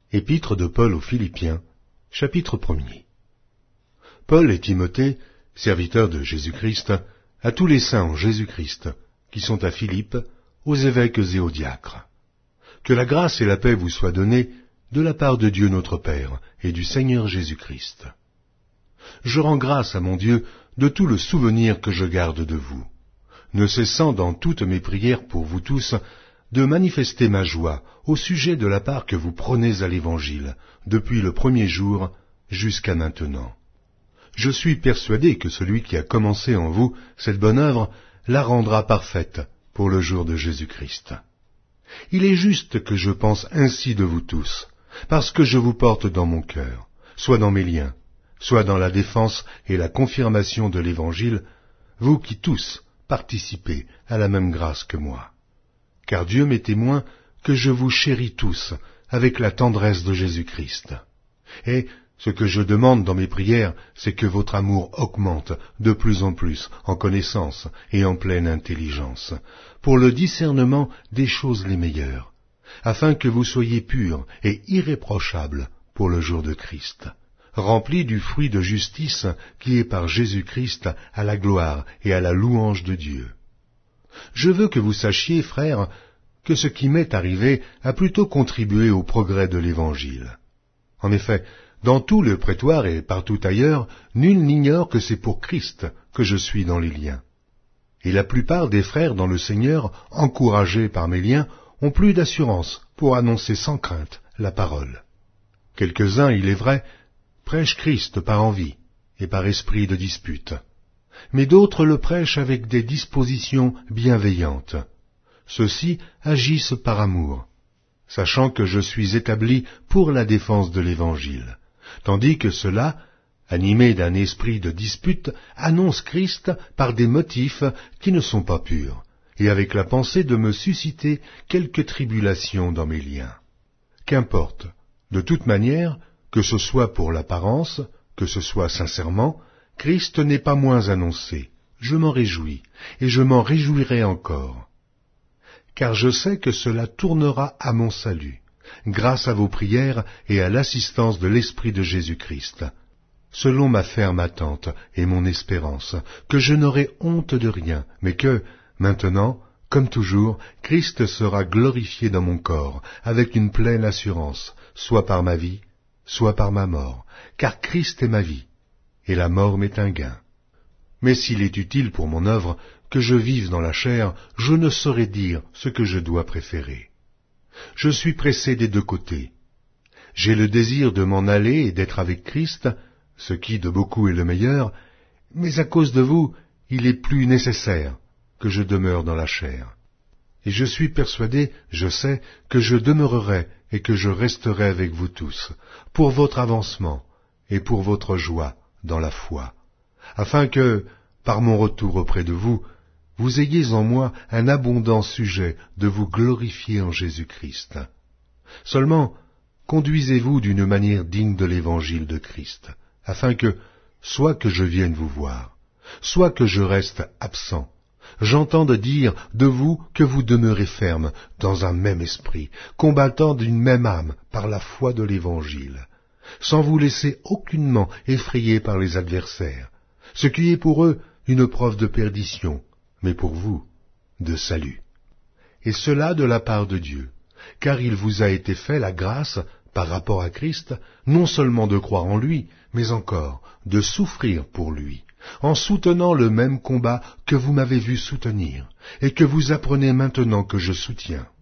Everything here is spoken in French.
Épître de Paul aux Philippiens, chapitre 1er. Paul et Timothée, serviteurs de Jésus-Christ, à tous les saints en Jésus-Christ, qui sont à Philippe, aux évêques et aux diacres. Que la grâce et la paix vous soient données de la part de Dieu notre Père et du Seigneur Jésus-Christ. Je rends grâce à mon Dieu de tout le souvenir que je garde de vous, ne cessant dans toutes mes prières pour vous tous de manifester ma joie au sujet de la part que vous prenez à l'Évangile, depuis le premier jour jusqu'à maintenant. Je suis persuadé que celui qui a commencé en vous cette bonne œuvre la rendra parfaite pour le jour de Jésus-Christ. Il est juste que je pense ainsi de vous tous, parce que je vous porte dans mon cœur, soit dans mes liens, soit dans la défense et la confirmation de l'Évangile, vous qui tous participez à la même grâce que moi. Car Dieu m'est témoin que je vous chéris tous avec la tendresse de Jésus-Christ. Et ce que je demande dans mes prières, c'est que votre amour augmente de plus en plus en connaissance et en pleine intelligence, pour le discernement des choses les meilleures, afin que vous soyez purs et irréprochables pour le jour de Christ, remplis du fruit de justice qui est par Jésus-Christ à la gloire et à la louange de Dieu. Je veux que vous sachiez, frères, que ce qui m'est arrivé a plutôt contribué au progrès de l'Évangile. En effet, dans tout le prétoire et partout ailleurs, nul n'ignore que c'est pour Christ que je suis dans les liens. Et la plupart des frères dans le Seigneur, encouragés par mes liens, ont plus d'assurance pour annoncer sans crainte la parole. Quelques-uns, il est vrai, prêchent Christ par envie et par esprit de dispute, mais d'autres le prêchent avec des dispositions bienveillantes. Ceux-ci agissent par amour, sachant que je suis établi pour la défense de l'Évangile, tandis que ceux-là, animés d'un esprit de dispute, annoncent Christ par des motifs qui ne sont pas purs, et avec la pensée de me susciter quelque tribulation dans mes liens. Qu'importe, de toute manière, que ce soit pour l'apparence, que ce soit sincèrement, Christ n'est pas moins annoncé. Je m'en réjouis, et je m'en réjouirai encore. Car je sais que cela tournera à mon salut, grâce à vos prières et à l'assistance de l'Esprit de Jésus-Christ, selon ma ferme attente et mon espérance, que je n'aurai honte de rien, mais que, maintenant, comme toujours, Christ sera glorifié dans mon corps, avec une pleine assurance, soit par ma vie, soit par ma mort, car Christ est ma vie, et la mort m'est un gain. Mais s'il est utile pour mon œuvre que je vive dans la chair, je ne saurais dire ce que je dois préférer. Je suis pressé des deux côtés. J'ai le désir de m'en aller et d'être avec Christ, ce qui de beaucoup est le meilleur, mais à cause de vous, il est plus nécessaire que je demeure dans la chair. Et je suis persuadé, je sais, que je demeurerai et que je resterai avec vous tous, pour votre avancement et pour votre joie dans la foi, afin que, par mon retour auprès de vous, vous ayez en moi un abondant sujet de vous glorifier en Jésus-Christ. Seulement, conduisez-vous d'une manière digne de l'Évangile de Christ, afin que, soit que je vienne vous voir, soit que je reste absent, j'entende dire de vous que vous demeurez ferme dans un même esprit, combattant d'une même âme par la foi de l'Évangile, sans vous laisser aucunement effrayer par les adversaires, ce qui est pour eux une preuve de perdition, mais pour vous, de salut. Et cela de la part de Dieu, car il vous a été fait la grâce, par rapport à Christ, non seulement de croire en lui, mais encore de souffrir pour lui, en soutenant le même combat que vous m'avez vu soutenir, et que vous apprenez maintenant que je soutiens.